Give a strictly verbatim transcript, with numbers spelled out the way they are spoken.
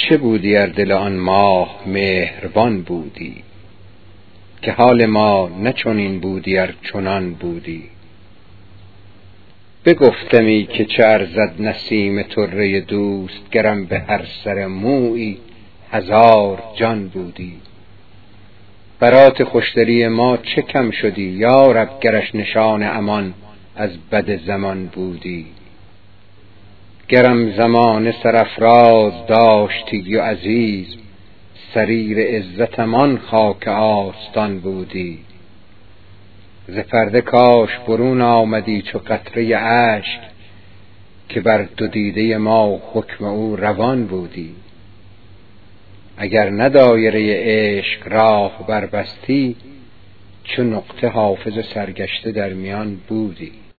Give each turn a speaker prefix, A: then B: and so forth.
A: چه بودی ار دل آن ماه مهربان بودی، که حال ما نه چنین بودی ار چنان بودی. بگفتمی که چه ارزد نسیم طره دوست، گرم به هر سر مویی هزار جان بودی. برات خوشدلی ما چه کم شدی یارب، گرش نشان امان از بد زمان بودی. گرم زمانه سرافراز داشتی و عزیز، سریر عزتم آن خاک آستان بودی. ز پرده کاش برون آمدی چو قطره اشک، که بر دو دیده ما حکم او روان بودی. اگر نه دایره عشق راه بربستی، چو نقطه حافظ سرگشته در میان بودی.